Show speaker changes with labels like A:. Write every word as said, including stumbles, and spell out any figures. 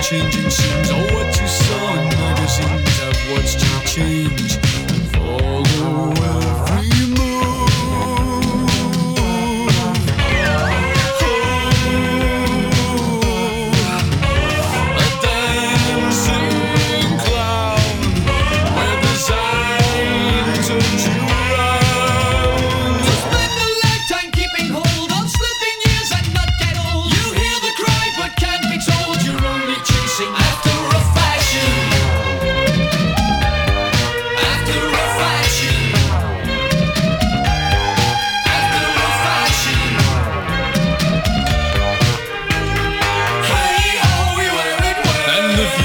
A: changing scenes. All what you saw in magazines have watched you change and fall away.